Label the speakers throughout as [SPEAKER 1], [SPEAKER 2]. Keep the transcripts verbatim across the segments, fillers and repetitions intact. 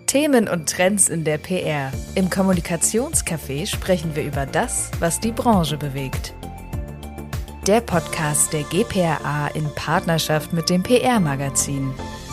[SPEAKER 1] Themen und Trends in der P R. Im Kommunikationscafé sprechen wir über das, was die Branche bewegt. Der Podcast der G P R A in Partnerschaft mit dem P R-Magazin.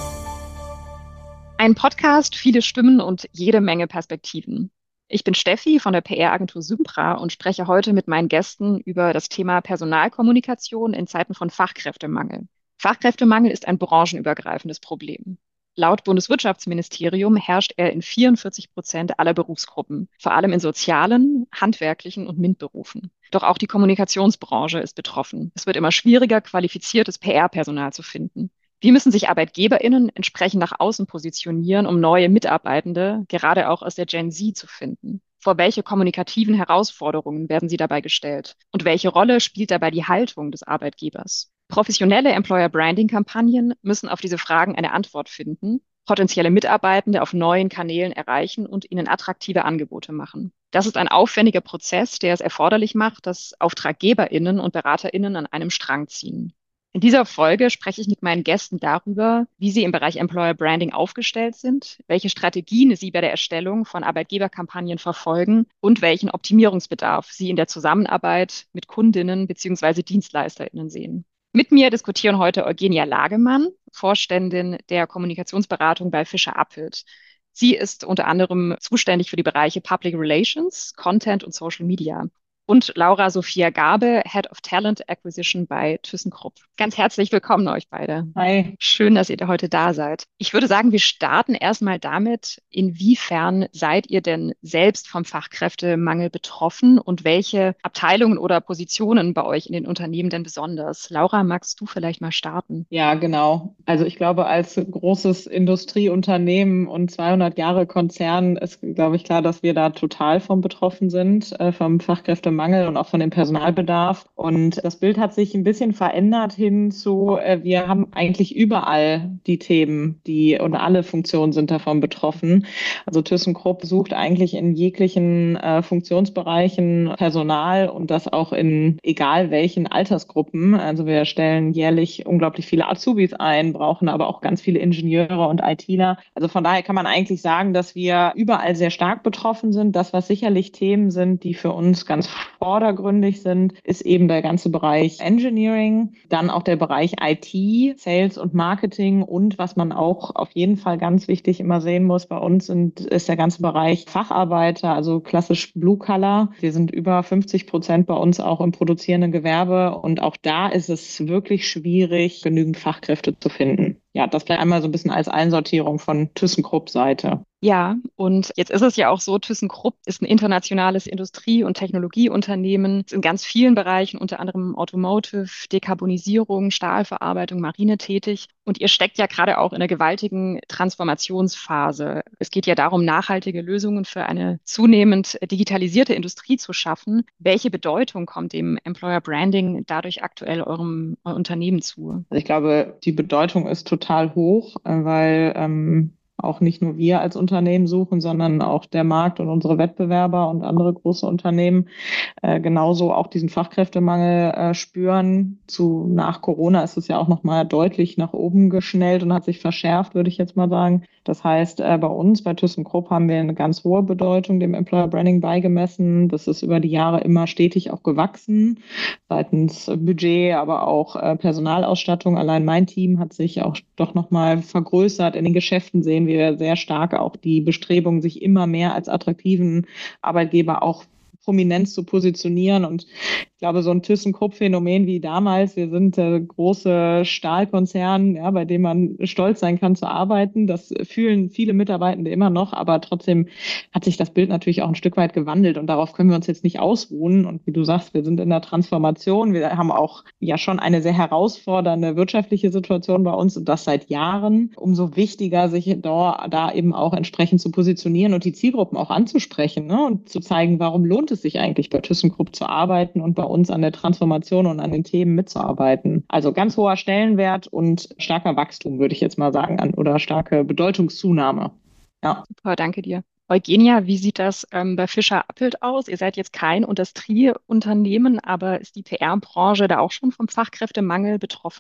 [SPEAKER 2] Ein Podcast, viele Stimmen und jede Menge Perspektiven. Ich bin Steffi von der P R-Agentur Sympra und spreche heute mit meinen Gästen über das Thema Personalkommunikation in Zeiten von Fachkräftemangel. Fachkräftemangel ist ein branchenübergreifendes Problem. Laut Bundeswirtschaftsministerium herrscht er in vierundvierzig Prozent aller Berufsgruppen, vor allem in sozialen, handwerklichen und MINT-Berufen. Doch auch die Kommunikationsbranche ist betroffen. Es wird immer schwieriger, qualifiziertes P R-Personal zu finden. Wie müssen sich ArbeitgeberInnen entsprechend nach außen positionieren, um neue Mitarbeitende, gerade auch aus der Gen Z, zu finden? Vor welche kommunikativen Herausforderungen werden sie dabei gestellt? Und welche Rolle spielt dabei die Haltung des Arbeitgebers? Professionelle Employer-Branding-Kampagnen müssen auf diese Fragen eine Antwort finden, potenzielle Mitarbeitende auf neuen Kanälen erreichen und ihnen attraktive Angebote machen. Das ist ein aufwendiger Prozess, der es erforderlich macht, dass AuftraggeberInnen und BeraterInnen an einem Strang ziehen. In dieser Folge spreche ich mit meinen Gästen darüber, wie sie im Bereich Employer Branding aufgestellt sind, welche Strategien sie bei der Erstellung von Arbeitgeberkampagnen verfolgen und welchen Optimierungsbedarf sie in der Zusammenarbeit mit Kundinnen bzw. DienstleisterInnen sehen. Mit mir diskutieren heute Eugenia Lagemann, Vorständin der Kommunikationsberatung bei Fischer Appelt. Sie ist unter anderem zuständig für die Bereiche Public Relations, Content und Social Media. Und Laura Sophia Gabe, Head of Talent Acquisition bei ThyssenKrupp. Ganz herzlich willkommen euch beide.
[SPEAKER 3] Hi.
[SPEAKER 2] Schön, dass ihr da heute da seid. Ich würde sagen, wir starten erstmal damit, inwiefern seid ihr denn selbst vom Fachkräftemangel betroffen und welche Abteilungen oder Positionen bei euch in den Unternehmen denn besonders? Laura, magst du vielleicht mal starten?
[SPEAKER 3] Ja, genau. Also ich glaube, als großes Industrieunternehmen und zweihundert Jahre Konzern ist, glaube ich, klar, dass wir da total von betroffen sind, äh, vom Fachkräftemangel. Mangel und auch von dem Personalbedarf. Und das Bild hat sich ein bisschen verändert hin zu, äh, wir haben eigentlich überall die Themen, die und alle Funktionen sind davon betroffen. Also ThyssenKrupp sucht eigentlich in jeglichen äh, Funktionsbereichen Personal und das auch in egal welchen Altersgruppen. Also wir stellen jährlich unglaublich viele Azubis ein, brauchen aber auch ganz viele Ingenieure und ITler. Also von daher kann man eigentlich sagen, dass wir überall sehr stark betroffen sind. Das, was sicherlich Themen sind, die für uns ganz vordergründig sind, ist eben der ganze Bereich Engineering, dann auch der Bereich I T, Sales und Marketing und was man auch auf jeden Fall ganz wichtig immer sehen muss bei uns sind, ist der ganze Bereich Facharbeiter, also klassisch Blue Collar. Wir sind über fünfzig Prozent bei uns auch im produzierenden Gewerbe und auch da ist es wirklich schwierig, genügend Fachkräfte zu finden. Ja, das vielleicht einmal so ein bisschen als Einsortierung von ThyssenKrupp-Seite.
[SPEAKER 2] Ja, und jetzt ist es ja auch so, ThyssenKrupp ist ein internationales Industrie- und Technologieunternehmen in ganz vielen Bereichen, unter anderem Automotive, Dekarbonisierung, Stahlverarbeitung, Marine tätig. Und ihr steckt ja gerade auch in einer gewaltigen Transformationsphase. Es geht ja darum, nachhaltige Lösungen für eine zunehmend digitalisierte Industrie zu schaffen. Welche Bedeutung kommt dem Employer Branding dadurch aktuell eurem Unternehmen zu?
[SPEAKER 3] Also ich glaube, die Bedeutung ist total hoch, weil ähm, auch nicht nur wir als Unternehmen suchen, sondern auch der Markt und unsere Wettbewerber und andere große Unternehmen äh, genauso auch diesen Fachkräftemangel äh, spüren. Zu nach Corona ist es ja auch noch mal deutlich nach oben geschnellt und hat sich verschärft, würde ich jetzt mal sagen. Das heißt, äh, bei uns, bei ThyssenKrupp, haben wir eine ganz hohe Bedeutung dem Employer Branding beigemessen. Das ist über die Jahre immer stetig auch gewachsen, seitens Budget, aber auch äh, Personalausstattung. Allein mein Team hat sich auch doch noch mal vergrößert. In den Geschäften sehen wir sehr stark auch die Bestrebung, sich immer mehr als attraktiven Arbeitgeber auch prominent zu positionieren. Und ich glaube, so ein ThyssenKrupp-Phänomen wie damals, wir sind äh, große Stahlkonzern, ja, bei dem man stolz sein kann zu arbeiten. Das fühlen viele Mitarbeitende immer noch, aber trotzdem hat sich das Bild natürlich auch ein Stück weit gewandelt und darauf können wir uns jetzt nicht ausruhen. Und wie du sagst, wir sind in der Transformation. Wir haben auch ja schon eine sehr herausfordernde wirtschaftliche Situation bei uns und das seit Jahren. Umso wichtiger, sich da, da eben auch entsprechend zu positionieren und die Zielgruppen auch anzusprechen, ne, und zu zeigen, warum lohnt es sich eigentlich bei ThyssenKrupp zu arbeiten und bei uns an der Transformation und an den Themen mitzuarbeiten. Also ganz hoher Stellenwert und starker Wachstum, würde ich jetzt mal sagen, an, oder starke Bedeutungszunahme. Ja.
[SPEAKER 2] Super, danke dir. Eugenia, wie sieht das ähm, bei Fischer Appelt aus? Ihr seid jetzt kein Industrieunternehmen, aber ist die P R-Branche da auch schon vom Fachkräftemangel betroffen?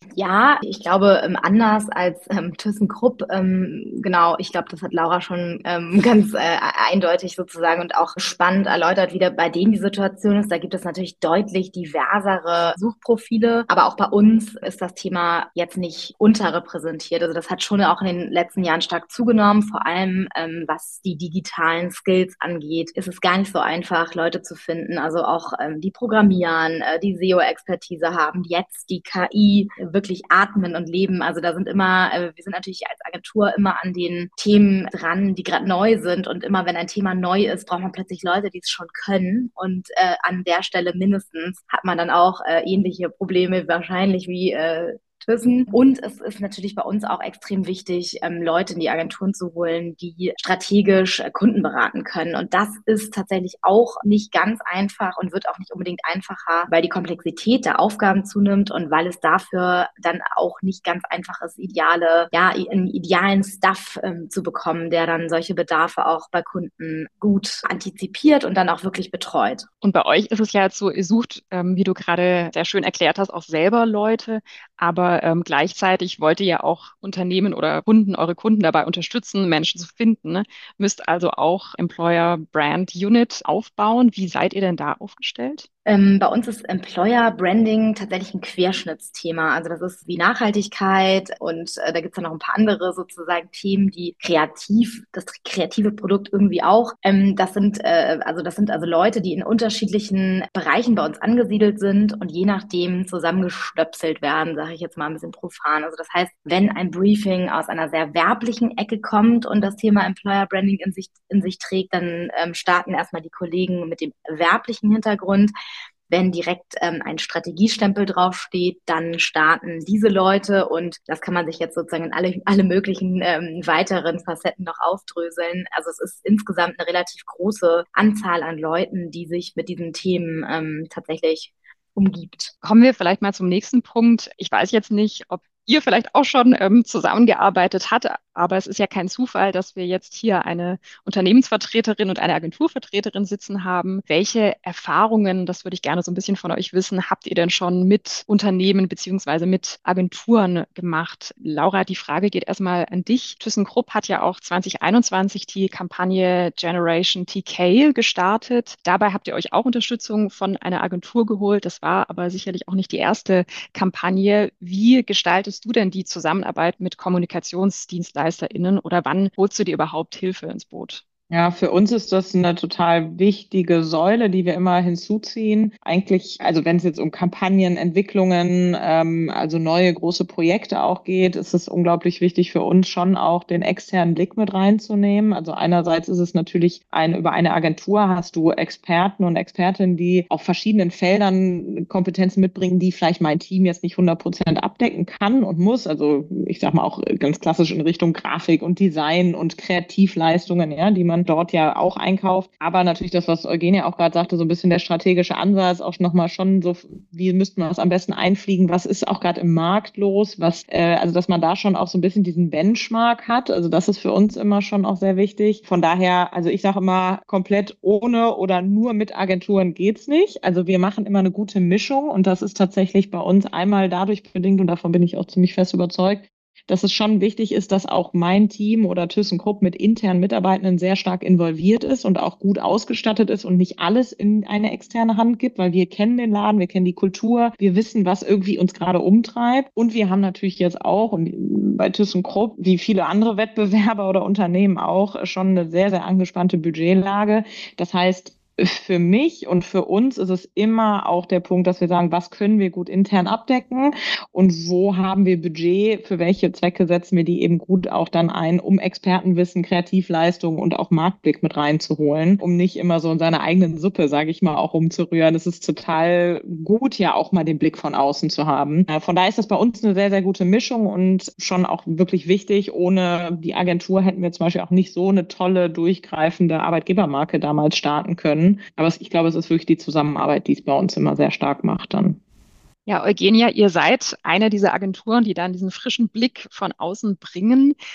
[SPEAKER 4] Ja, ich glaube, ähm, anders als ähm, ThyssenKrupp, ähm, genau, ich glaube, das hat Laura schon ähm, ganz äh, eindeutig sozusagen und auch spannend erläutert, wie da bei denen die Situation ist. Da gibt es natürlich deutlich diversere Suchprofile, aber auch bei uns ist das Thema jetzt nicht unterrepräsentiert. Also das hat schon auch in den letzten Jahren stark zugenommen, vor allem ähm, was die digitalen Skills angeht, ist es gar nicht so einfach, Leute zu finden. Also auch ähm, die programmieren, äh, die S E O-Expertise haben, jetzt die K I wirklich atmen und leben. Also da sind immer, äh, wir sind natürlich als Agentur immer an den Themen dran, die gerade neu sind. Und immer wenn ein Thema neu ist, braucht man plötzlich Leute, die es schon können. Und äh, an der Stelle mindestens hat man dann auch äh, ähnliche Probleme wahrscheinlich wie äh, Thyssen. Und es ist natürlich bei uns auch extrem wichtig, ähm, Leute in die Agenturen zu holen, die strategisch äh, Kunden beraten können. Und das ist tatsächlich auch nicht ganz einfach und wird auch nicht unbedingt einfacher, weil die Komplexität der Aufgaben zunimmt und weil es dafür dann auch nicht ganz einfach ist, ideale, ja, einen idealen Stuff ähm, zu bekommen, der dann solche Bedarfe auch bei Kunden gut antizipiert und dann auch wirklich betreut.
[SPEAKER 2] Und bei euch ist es ja jetzt so, ihr sucht, ähm, wie du gerade sehr schön erklärt hast, auch selber Leute, aber ähm, gleichzeitig wollt ihr ja auch Unternehmen oder Kunden, eure Kunden dabei unterstützen, Menschen zu finden, ne? Müsst also auch Employer Brand Unit aufbauen. Wie seid ihr denn da aufgestellt?
[SPEAKER 4] Ähm, bei uns ist Employer Branding tatsächlich ein Querschnittsthema. Also das ist wie Nachhaltigkeit und äh, da gibt es dann noch ein paar andere sozusagen Themen, die kreativ, das kreative Produkt irgendwie auch. Ähm, das sind äh, also das sind also Leute, die in unterschiedlichen Bereichen bei uns angesiedelt sind und je nachdem zusammengestöpselt werden, sage ich jetzt mal ein bisschen profan. Also das heißt, wenn ein Briefing aus einer sehr werblichen Ecke kommt und das Thema Employer Branding in sich in sich trägt, dann ähm, starten erstmal die Kollegen mit dem werblichen Hintergrund. Wenn direkt ähm, ein Strategiestempel draufsteht, dann starten diese Leute und das kann man sich jetzt sozusagen in alle, alle möglichen ähm, weiteren Facetten noch aufdröseln. Also es ist insgesamt eine relativ große Anzahl an Leuten, die sich mit diesen Themen ähm, tatsächlich umgibt.
[SPEAKER 2] Kommen wir vielleicht mal zum nächsten Punkt. Ich weiß jetzt nicht, ob ihr vielleicht auch schon ähm, zusammengearbeitet habt, aber es ist ja kein Zufall, dass wir jetzt hier eine Unternehmensvertreterin und eine Agenturvertreterin sitzen haben. Welche Erfahrungen, das würde ich gerne so ein bisschen von euch wissen, habt ihr denn schon mit Unternehmen beziehungsweise mit Agenturen gemacht? Laura, die Frage geht erstmal an dich. ThyssenKrupp hat ja auch zwanzig einundzwanzig die Kampagne Generation T K gestartet. Dabei habt ihr euch auch Unterstützung von einer Agentur geholt. Das war aber sicherlich auch nicht die erste Kampagne. Wie gestaltest du denn die Zusammenarbeit mit KommunikationsdienstleisterInnen oder wann holst du dir überhaupt Hilfe ins Boot?
[SPEAKER 3] Ja, für uns ist das eine total wichtige Säule, die wir immer hinzuziehen. Eigentlich, also wenn es jetzt um Kampagnen, Entwicklungen, ähm, also neue große Projekte auch geht, ist es unglaublich wichtig für uns schon auch den externen Blick mit reinzunehmen. Also einerseits ist es natürlich ein, über eine Agentur hast du Experten und Expertinnen, die auf verschiedenen Feldern Kompetenzen mitbringen, die vielleicht mein Team jetzt nicht hundert Prozent abdecken kann und muss. Also ich sag mal auch ganz klassisch in Richtung Grafik und Design und Kreativleistungen, ja, die man dort ja auch einkauft. Aber natürlich das, was Eugenia auch gerade sagte, so ein bisschen der strategische Ansatz, auch nochmal schon so, wie müssten wir das am besten einfliegen? Was ist auch gerade im Markt los? Was, äh, also dass man da schon auch so ein bisschen diesen Benchmark hat. Also das ist für uns immer schon auch sehr wichtig. Von daher, also ich sage immer, komplett ohne oder nur mit Agenturen geht's nicht. Also wir machen immer eine gute Mischung und das ist tatsächlich bei uns einmal dadurch bedingt und davon bin ich auch ziemlich fest überzeugt, dass es schon wichtig ist, dass auch mein Team oder ThyssenKrupp mit internen Mitarbeitenden sehr stark involviert ist und auch gut ausgestattet ist und nicht alles in eine externe Hand gibt, weil wir kennen den Laden, wir kennen die Kultur, wir wissen, was irgendwie uns gerade umtreibt. Und wir haben natürlich jetzt auch und bei ThyssenKrupp, wie viele andere Wettbewerber oder Unternehmen auch, schon eine sehr, sehr angespannte Budgetlage. Das heißt, für mich und für uns ist es immer auch der Punkt, dass wir sagen, was können wir gut intern abdecken und wo haben wir Budget, für welche Zwecke setzen wir die eben gut auch dann ein, um Expertenwissen, Kreativleistung und auch Marktblick mit reinzuholen, um nicht immer so in seiner eigenen Suppe, sage ich mal, auch rumzurühren. Es ist total gut, ja auch mal den Blick von außen zu haben. Von daher ist das bei uns eine sehr, sehr gute Mischung und schon auch wirklich wichtig. Ohne die Agentur hätten wir zum Beispiel auch nicht so eine tolle, durchgreifende Arbeitgebermarke damals starten können. Aber ich glaube, es ist wirklich die Zusammenarbeit, die es bei uns immer sehr stark macht dann.
[SPEAKER 2] Ja, Eugenia, ihr seid eine dieser Agenturen, die dann diesen frischen Blick von außen bringen.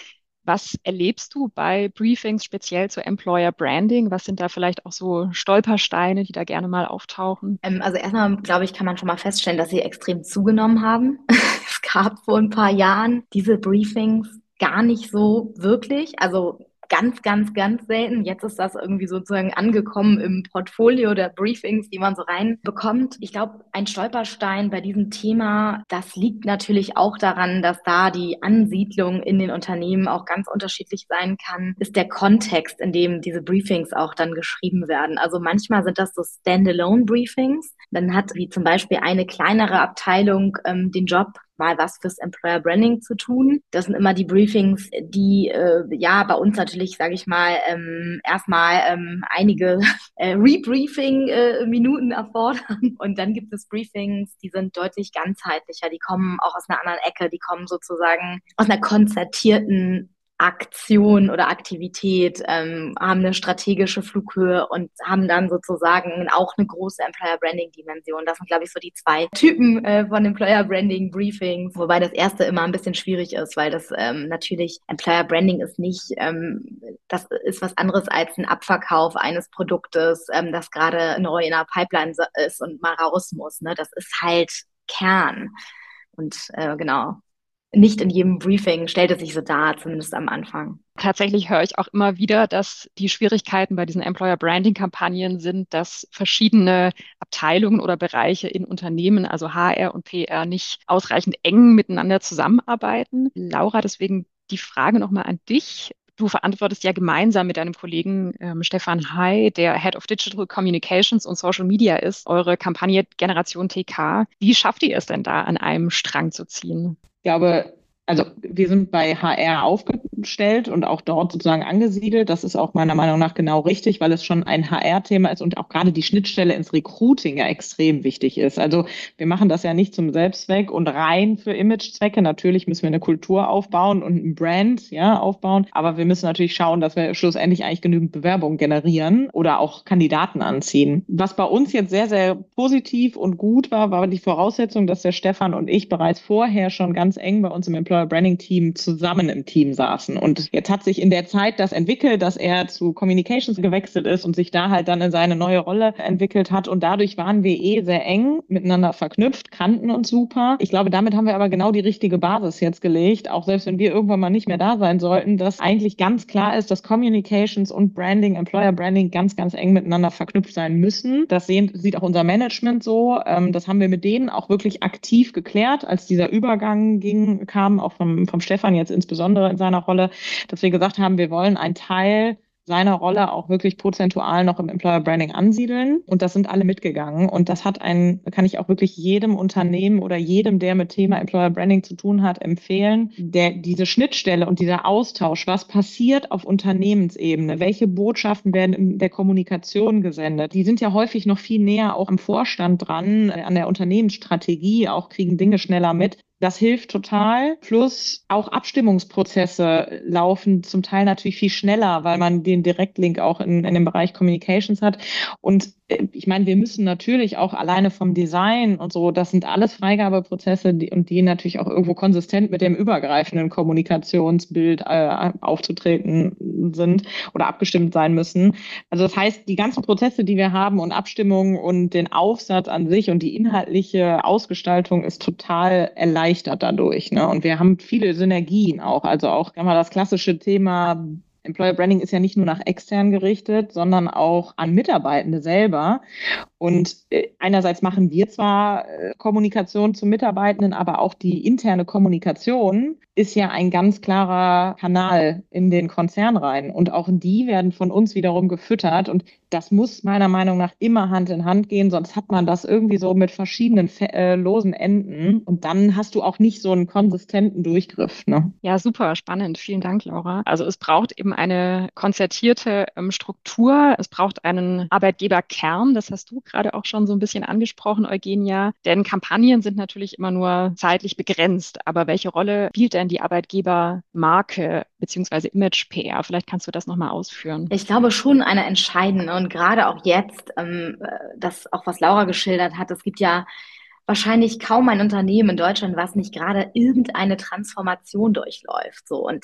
[SPEAKER 2] Was erlebst du bei Briefings speziell zu Employer Branding? Was sind da vielleicht auch so Stolpersteine, die da gerne mal auftauchen?
[SPEAKER 4] Ähm, also erstmal, glaube ich, kann man schon mal feststellen, dass sie extrem zugenommen haben. Es gab vor ein paar Jahren diese Briefings gar nicht so wirklich. Also ganz, ganz, ganz selten. Jetzt ist das irgendwie sozusagen angekommen im Portfolio der Briefings, die man so reinbekommt. Ich glaube, ein Stolperstein bei diesem Thema, das liegt natürlich auch daran, dass da die Ansiedlung in den Unternehmen auch ganz unterschiedlich sein kann, ist der Kontext, in dem diese Briefings auch dann geschrieben werden. Also manchmal sind das so Standalone-Briefings. Dann hat wie zum Beispiel eine kleinere Abteilung ähm, den Job, mal was fürs Employer Branding zu tun. Das sind immer die Briefings, die äh, ja bei uns natürlich, sage ich mal, ähm, erstmal ähm, einige äh, Rebriefing-Minuten äh, erfordern. Und dann gibt es Briefings, die sind deutlich ganzheitlicher. Die kommen auch aus einer anderen Ecke. Die kommen sozusagen aus einer konzertierten Aktion oder Aktivität, ähm, haben eine strategische Flughöhe und haben dann sozusagen auch eine große Employer Branding Dimension. Das sind, glaube ich, so die zwei Typen äh, von Employer Branding Briefings, wobei das erste immer ein bisschen schwierig ist, weil das ähm, natürlich Employer Branding ist nicht, ähm, das ist was anderes als ein Abverkauf eines Produktes, ähm, das gerade neu in der Pipeline ist und mal raus muss. Ne? Das ist halt Kern. Und äh, genau. Nicht in jedem Briefing stellt es sich so dar, zumindest am Anfang.
[SPEAKER 2] Tatsächlich höre ich auch immer wieder, dass die Schwierigkeiten bei diesen Employer Branding Kampagnen sind, dass verschiedene Abteilungen oder Bereiche in Unternehmen, also H R und P R, nicht ausreichend eng miteinander zusammenarbeiten. Laura, deswegen die Frage nochmal an dich. Du verantwortest ja gemeinsam mit deinem Kollegen ähm, Stefan Hai, der Head of Digital Communications und Social Media ist, eure Kampagne Generation T K. Wie schafft ihr es denn da, an einem Strang zu ziehen?
[SPEAKER 3] Ich glaube, also wir sind bei H R aufgestellt und auch dort sozusagen angesiedelt. Das ist auch meiner Meinung nach genau richtig, weil es schon ein H R-Thema ist und auch gerade die Schnittstelle ins Recruiting ja extrem wichtig ist. Also wir machen das ja nicht zum Selbstzweck und rein für Imagezwecke. Natürlich müssen wir eine Kultur aufbauen und ein Brand ja aufbauen, aber wir müssen natürlich schauen, dass wir schlussendlich eigentlich genügend Bewerbungen generieren oder auch Kandidaten anziehen. Was bei uns jetzt sehr, sehr positiv und gut war, war die Voraussetzung, dass der Stefan und ich bereits vorher schon ganz eng bei uns im Employer Branding Team zusammen im Team saßen. Und jetzt hat sich in der Zeit das entwickelt, dass er zu Communications gewechselt ist und sich da halt dann in seine neue Rolle entwickelt hat. Und dadurch waren wir eh sehr eng miteinander verknüpft, kannten uns super. Ich glaube, damit haben wir aber genau die richtige Basis jetzt gelegt, auch selbst wenn wir irgendwann mal nicht mehr da sein sollten, dass eigentlich ganz klar ist, dass Communications und Branding, Employer Branding ganz, ganz eng miteinander verknüpft sein müssen. Das sehen, sieht auch unser Management so. Das haben wir mit denen auch wirklich aktiv geklärt, als dieser Übergang ging, kam, auch vom, vom Stefan jetzt insbesondere in seiner Rolle, dass wir gesagt haben, wir wollen einen Teil seiner Rolle auch wirklich prozentual noch im Employer Branding ansiedeln. Und das sind alle mitgegangen. Und das hat ein, kann ich auch wirklich jedem Unternehmen oder jedem, der mit Thema Employer Branding zu tun hat, empfehlen, der diese Schnittstelle und dieser Austausch, was passiert auf Unternehmensebene, welche Botschaften werden in der Kommunikation gesendet, die sind ja häufig noch viel näher auch am Vorstand dran, an der Unternehmensstrategie, auch kriegen Dinge schneller mit. Das hilft total. Plus auch Abstimmungsprozesse laufen zum Teil natürlich viel schneller, weil man den Direktlink auch in, in dem Bereich Communications hat. Und ich meine, wir müssen natürlich auch alleine vom Design und so, das sind alles Freigabeprozesse die, und die natürlich auch irgendwo konsistent mit dem übergreifenden Kommunikationsbild äh, aufzutreten sind oder abgestimmt sein müssen. Also das heißt, die ganzen Prozesse, die wir haben und Abstimmungen und den Aufsatz an sich und die inhaltliche Ausgestaltung ist total erleichtert dadurch. Ne? Und wir haben viele Synergien auch. Also auch kann man das klassische Thema Employer Branding ist ja nicht nur nach extern gerichtet, sondern auch an Mitarbeitende selber. Und äh, einerseits machen wir zwar äh, Kommunikation zu Mitarbeitenden, aber auch die interne Kommunikation ist ja ein ganz klarer Kanal in den Konzern rein. Und auch die werden von uns wiederum gefüttert. Und das muss meiner Meinung nach immer Hand in Hand gehen, sonst hat man das irgendwie so mit verschiedenen äh, losen Enden. Und dann hast du auch nicht so einen konsistenten Durchgriff. Ne?
[SPEAKER 2] Ja, super, spannend. Vielen Dank, Laura. Also es braucht eben eine konzertierte ähm, Struktur. Es braucht einen Arbeitgeberkern. Das hast du gerade auch schon so ein bisschen angesprochen, Eugenia. Denn Kampagnen sind natürlich immer nur zeitlich begrenzt. Aber welche Rolle spielt denn die Arbeitgebermarke beziehungsweise Image-P R? Vielleicht kannst du das nochmal ausführen.
[SPEAKER 4] Ich glaube schon eine entscheidende und gerade auch jetzt, ähm, das auch was Laura geschildert hat, es gibt ja wahrscheinlich kaum ein Unternehmen in Deutschland, was nicht gerade irgendeine Transformation durchläuft. So und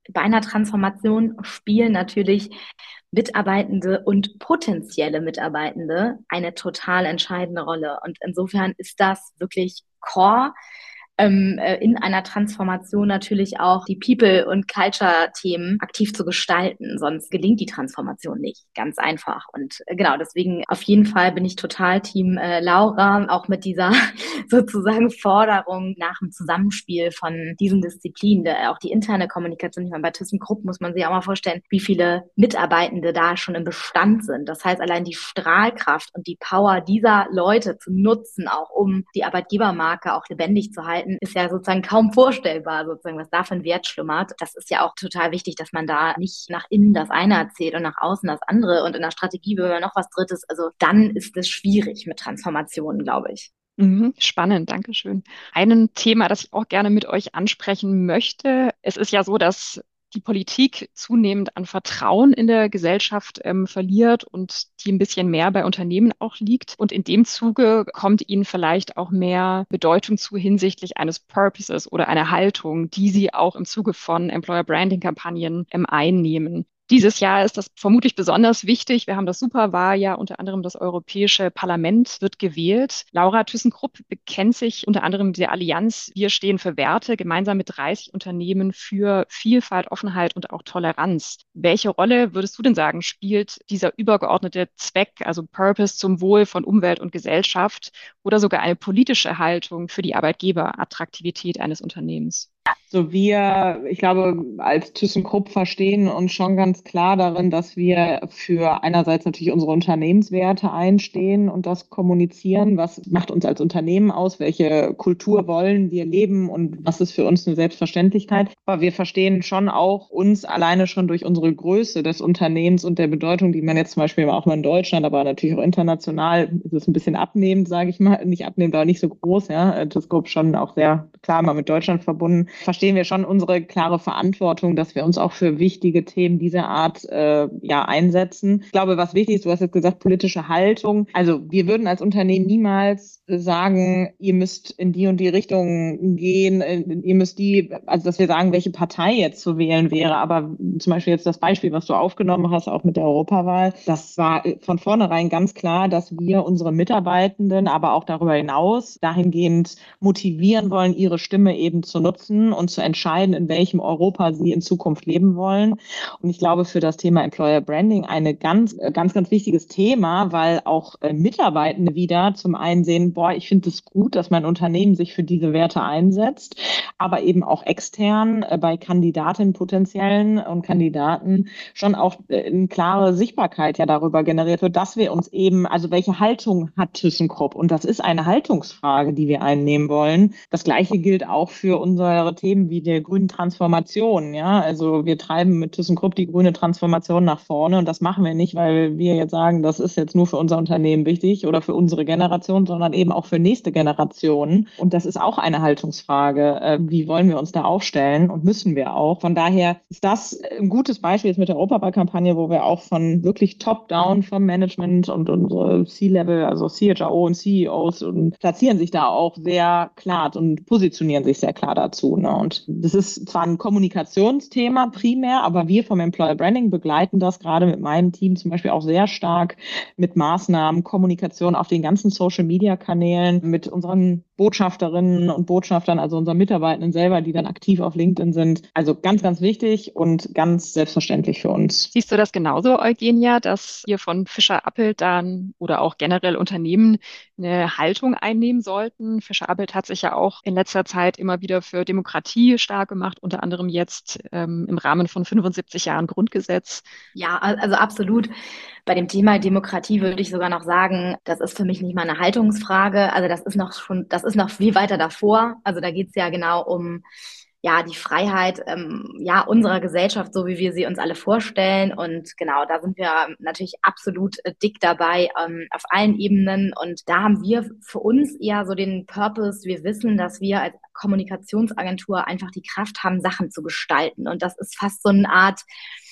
[SPEAKER 4] bei einer Transformation spielen natürlich Mitarbeitende und potenzielle Mitarbeitende eine total entscheidende Rolle. Und insofern ist das wirklich Core, ähm, äh, in einer Transformation natürlich auch die People- und Culture-Themen aktiv zu gestalten. Sonst gelingt die Transformation nicht. Ganz einfach. Und äh, genau, deswegen auf jeden Fall bin ich total Team äh, Laura, auch mit dieser sozusagen Forderung nach dem Zusammenspiel von diesen Disziplinen, der, auch die interne Kommunikation. Ich meine, bei ThyssenKrupp muss man sich auch mal vorstellen, wie viele Mitarbeitende da schon im Bestand sind. Das heißt, allein die Strahlkraft und die Power dieser Leute zu nutzen, auch um die Arbeitgebermarke auch lebendig zu halten, ist ja sozusagen kaum vorstellbar, sozusagen, was da für ein Wert schlummert. Das ist ja auch total wichtig, dass man da nicht nach innen das eine erzählt und nach außen das andere und in der Strategie will man noch was Drittes. Also dann ist es schwierig mit Transformationen, glaube ich.
[SPEAKER 2] Mhm, spannend, Dankeschön. Ein Thema, das ich auch gerne mit euch ansprechen möchte. Es ist ja so, dass die Politik zunehmend an Vertrauen in der Gesellschaft ähm, verliert und die ein bisschen mehr bei Unternehmen auch liegt. Und in dem Zuge kommt ihnen vielleicht auch mehr Bedeutung zu hinsichtlich eines Purposes oder einer Haltung, die sie auch im Zuge von Employer Branding Kampagnen ähm, einnehmen. Dieses Jahr ist das vermutlich besonders wichtig. Wir haben das Superwahljahr, unter anderem das Europäische Parlament wird gewählt. Laura ThyssenKrupp bekennt sich unter anderem der Allianz Wir stehen für Werte, gemeinsam mit dreißig Unternehmen für Vielfalt, Offenheit und auch Toleranz. Welche Rolle, würdest du denn sagen, spielt dieser übergeordnete Zweck, also Purpose zum Wohl von Umwelt und Gesellschaft oder sogar eine politische Haltung für die Arbeitgeberattraktivität eines Unternehmens?
[SPEAKER 3] So wir, ich glaube, als ThyssenKrupp verstehen uns schon ganz klar darin, dass wir für einerseits natürlich unsere Unternehmenswerte einstehen und das kommunizieren. Was macht uns als Unternehmen aus? Welche Kultur wollen wir leben und was ist für uns eine Selbstverständlichkeit? Aber wir verstehen schon auch uns alleine schon durch unsere Größe des Unternehmens und der Bedeutung, die man jetzt zum Beispiel auch mal in Deutschland, aber natürlich auch international, ist es ein bisschen abnehmend, sage ich mal, nicht abnehmend, aber nicht so groß. Ja, ThyssenKrupp schon auch sehr klar mal mit Deutschland verbunden. Verstehen wir schon unsere klare Verantwortung, dass wir uns auch für wichtige Themen dieser Art äh, ja einsetzen. Ich glaube, was wichtig ist, du hast jetzt gesagt, politische Haltung. Also wir würden als Unternehmen niemals sagen, ihr müsst in die und die Richtung gehen, ihr müsst die, also dass wir sagen, welche Partei jetzt zu wählen wäre. Aber zum Beispiel jetzt das Beispiel, was du aufgenommen hast, auch mit der Europawahl, das war von vornherein ganz klar, dass wir unsere Mitarbeitenden, aber auch darüber hinaus dahingehend motivieren wollen, ihre Stimme eben zu nutzen und zu entscheiden, in welchem Europa sie in Zukunft leben wollen. Und ich glaube, für das Thema Employer Branding eine ganz, ganz, ganz wichtiges Thema, weil auch äh, Mitarbeitende wieder zum einen sehen, boah, ich finde es gut, dass mein Unternehmen sich für diese Werte einsetzt, aber eben auch extern äh, bei Kandidatinnen, potenziellen und Kandidaten schon auch äh, eine klare Sichtbarkeit ja darüber generiert wird, dass wir uns eben, also welche Haltung hat ThyssenKrupp? Und das ist eine Haltungsfrage, die wir einnehmen wollen. Das Gleiche gilt auch für unsere Themen wie der grünen Transformation. Ja, also wir treiben mit ThyssenKrupp die grüne Transformation nach vorne und das machen wir nicht, weil wir jetzt sagen, das ist jetzt nur für unser Unternehmen wichtig oder für unsere Generation, sondern eben auch für nächste Generationen. Und das ist auch eine Haltungsfrage. Wie wollen wir uns da aufstellen und müssen wir auch? Von daher ist das ein gutes Beispiel jetzt mit der Europawahlkampagne, wo wir auch von wirklich top-down vom Management und unsere C-Level, also C H R O und C E Os und platzieren sich da auch sehr klar und positionieren sich sehr klar dazu. Ne? Und das ist zwar ein Kommunikationsthema primär, aber wir vom Employer Branding begleiten das gerade mit meinem Team zum Beispiel auch sehr stark mit Maßnahmen, Kommunikation auf den ganzen Social-Media-Kanälen, mit unseren Botschafterinnen und Botschaftern, also unseren Mitarbeitenden selber, die dann aktiv auf LinkedIn sind. Also ganz, ganz wichtig und ganz selbstverständlich für uns.
[SPEAKER 2] Siehst du das genauso, Eugenia, dass ihr von Fischer-Appelt dann oder auch generell Unternehmen eine Haltung einnehmen sollten? Fischer-Appelt hat sich ja auch in letzter Zeit immer wieder für Demokratie stark gemacht, unter anderem jetzt ähm, im Rahmen von fünfundsiebzig Jahren Grundgesetz.
[SPEAKER 4] Ja, also absolut. Bei dem Thema Demokratie würde ich sogar noch sagen, das ist für mich nicht mal eine Haltungsfrage. Also das ist noch schon, das ist noch viel weiter davor. Also da geht es ja genau um ja die Freiheit ähm, ja unserer Gesellschaft, so wie wir sie uns alle vorstellen. Und genau, da sind wir natürlich absolut äh, dick dabei ähm, auf allen Ebenen. Und da haben wir für uns eher so den Purpose. Wir wissen, dass wir als Kommunikationsagentur einfach die Kraft haben, Sachen zu gestalten. Und das ist fast so eine Art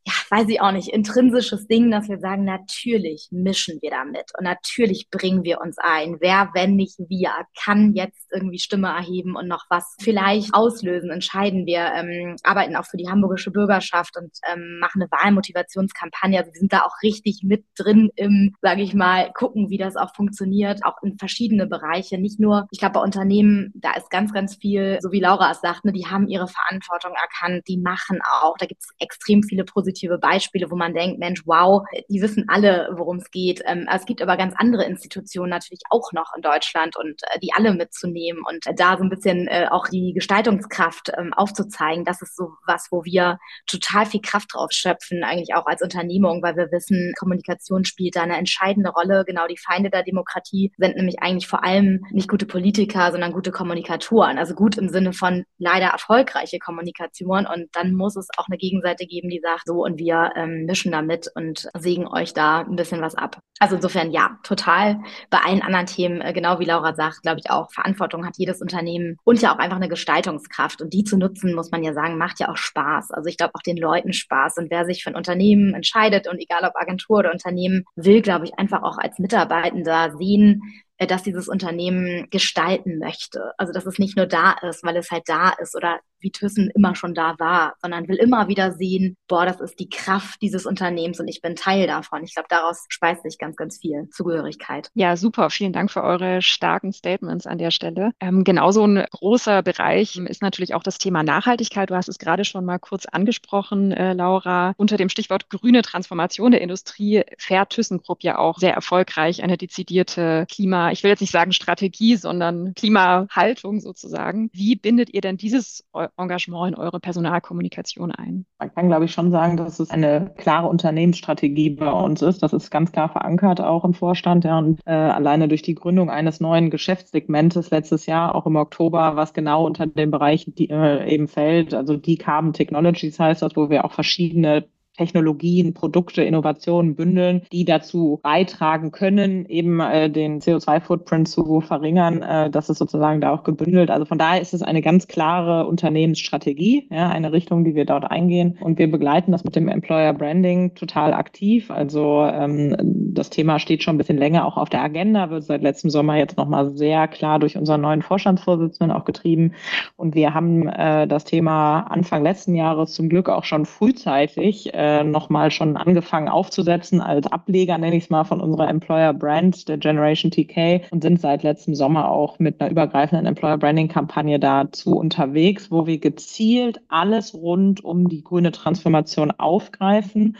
[SPEAKER 4] ja, weiß ich auch nicht, intrinsisches Ding, dass wir sagen, natürlich mischen wir damit und natürlich bringen wir uns ein. Wer, wenn nicht wir, kann jetzt irgendwie Stimme erheben und noch was vielleicht auslösen, entscheiden. Wir ähm, arbeiten auch für die hamburgische Bürgerschaft und ähm, machen eine Wahlmotivationskampagne. Also wir sind da auch richtig mit drin im, sage ich mal, gucken, wie das auch funktioniert, auch in verschiedene Bereiche. Nicht nur, ich glaube, bei Unternehmen, da ist ganz, ganz viel, so wie Laura es sagt, ne, die haben ihre Verantwortung erkannt, die machen auch. Da gibt es extrem viele positive Beispiele, wo man denkt, Mensch, wow, die wissen alle, worum es geht. Ähm, es gibt aber ganz andere Institutionen natürlich auch noch in Deutschland und äh, die alle mitzunehmen und äh, da so ein bisschen äh, auch die Gestaltungskraft ähm, aufzuzeigen. Das ist so was, wo wir total viel Kraft drauf schöpfen, eigentlich auch als Unternehmung, weil wir wissen, Kommunikation spielt da eine entscheidende Rolle. Genau, die Feinde der Demokratie sind nämlich eigentlich vor allem nicht gute Politiker, sondern gute Kommunikatoren. Also gut im Sinne von leider erfolgreiche Kommunikation. Und dann muss es auch eine Gegenseite geben, die sagt, so, und wir ähm, mischen damit und sägen euch da ein bisschen was ab. Also insofern ja, total. Bei allen anderen Themen, äh, genau wie Laura sagt, glaube ich auch, Verantwortung hat jedes Unternehmen und ja auch einfach eine Gestaltungskraft. Und die zu nutzen, muss man ja sagen, macht ja auch Spaß. Also ich glaube auch den Leuten Spaß. Und wer sich für ein Unternehmen entscheidet und egal ob Agentur oder Unternehmen, will, glaube ich, einfach auch als Mitarbeitender sehen, äh, dass dieses Unternehmen gestalten möchte. Also dass es nicht nur da ist, weil es halt da ist oder wie Thyssen immer schon da war, sondern will immer wieder sehen, boah, das ist die Kraft dieses Unternehmens und ich bin Teil davon. Ich glaube, daraus speist sich ganz, ganz viel Zugehörigkeit.
[SPEAKER 2] Ja, super. Vielen Dank für eure starken Statements an der Stelle. Ähm, genauso ein großer Bereich ist natürlich auch das Thema Nachhaltigkeit. Du hast es gerade schon mal kurz angesprochen, äh, Laura. Unter dem Stichwort grüne Transformation der Industrie fährt ThyssenKrupp ja auch sehr erfolgreich eine dezidierte Klima, ich will jetzt nicht sagen Strategie, sondern Klimahaltung sozusagen. Wie bindet ihr denn dieses Engagement in eure Personalkommunikation ein?
[SPEAKER 3] Man kann, glaube ich, schon sagen, dass es eine klare Unternehmensstrategie bei uns ist. Das ist ganz klar verankert auch im Vorstand. Ja, und äh, alleine durch die Gründung eines neuen Geschäftssegmentes letztes Jahr, auch im Oktober, was genau unter dem Bereich die, äh, eben fällt, also Decarbon Technologies heißt das, wo wir auch verschiedene Technologien, Produkte, Innovationen bündeln, die dazu beitragen können, eben äh, den C O zwei Footprint zu verringern. Äh, das ist sozusagen da auch gebündelt. Also von daher ist es eine ganz klare Unternehmensstrategie, ja, eine Richtung, die wir dort eingehen. Und wir begleiten das mit dem Employer Branding total aktiv. Also ähm, das Thema steht schon ein bisschen länger auch auf der Agenda, wird seit letztem Sommer jetzt nochmal sehr klar durch unseren neuen Vorstandsvorsitzenden auch getrieben. Und wir haben äh, das Thema Anfang letzten Jahres zum Glück auch schon frühzeitig äh, nochmal schon angefangen aufzusetzen als Ableger, nenne ich es mal, von unserer Employer Brand, der Generation T K, und sind seit letztem Sommer auch mit einer übergreifenden Employer Branding Kampagne dazu unterwegs, wo wir gezielt alles rund um die grüne Transformation aufgreifen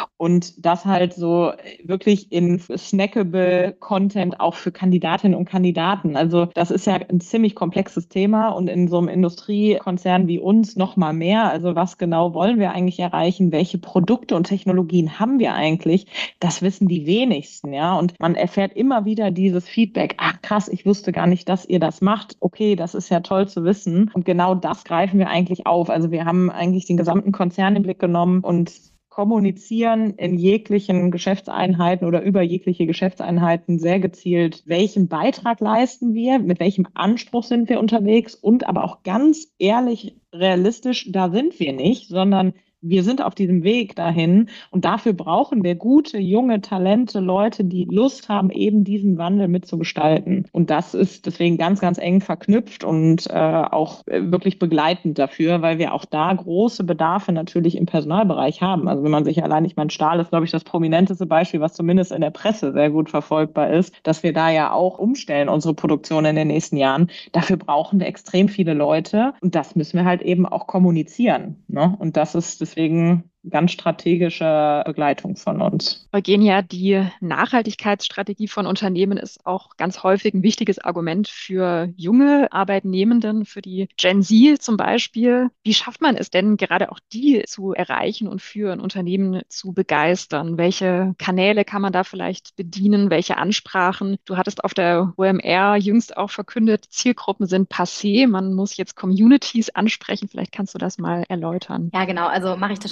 [SPEAKER 3] und das halt so wirklich in snackable Content auch für Kandidatinnen und Kandidaten. Also das ist ja ein ziemlich komplexes Thema und in so einem Industriekonzern wie uns noch mal mehr. Also was genau wollen wir eigentlich erreichen? Welche Produkte und Technologien haben wir eigentlich? Das wissen die wenigsten, ja. Und man erfährt immer wieder dieses Feedback. Ach krass, ich wusste gar nicht, dass ihr das macht. Okay, das ist ja toll zu wissen. Und genau das greifen wir eigentlich auf. Also wir haben eigentlich den gesamten Konzern im Blick genommen und kommunizieren in jeglichen Geschäftseinheiten oder über jegliche Geschäftseinheiten sehr gezielt, welchen Beitrag leisten wir, mit welchem Anspruch sind wir unterwegs und aber auch ganz ehrlich, realistisch, da sind wir nicht, sondern wir sind auf diesem Weg dahin und dafür brauchen wir gute, junge, Talente, Leute, die Lust haben, eben diesen Wandel mitzugestalten. Und das ist deswegen ganz, ganz eng verknüpft und äh, auch wirklich begleitend dafür, weil wir auch da große Bedarfe natürlich im Personalbereich haben. Also wenn man sich allein, ich meine, Stahl ist, glaube ich, das prominenteste Beispiel, was zumindest in der Presse sehr gut verfolgbar ist, dass wir da ja auch umstellen, unsere Produktion in den nächsten Jahren. Dafür brauchen wir extrem viele Leute und das müssen wir halt eben auch kommunizieren, ne? Und das ist das Deswegen ganz strategische Begleitung von uns.
[SPEAKER 2] Eugenia, die Nachhaltigkeitsstrategie von Unternehmen ist auch ganz häufig ein wichtiges Argument für junge Arbeitnehmenden, für die Gen Z zum Beispiel. Wie schafft man es denn, gerade auch die zu erreichen und für ein Unternehmen zu begeistern? Welche Kanäle kann man da vielleicht bedienen? Welche Ansprachen? Du hattest auf der O M R jüngst auch verkündet, Zielgruppen sind passé. Man muss jetzt Communities ansprechen. Vielleicht kannst du das mal erläutern.
[SPEAKER 4] Ja, genau. Also mache ich total gerne,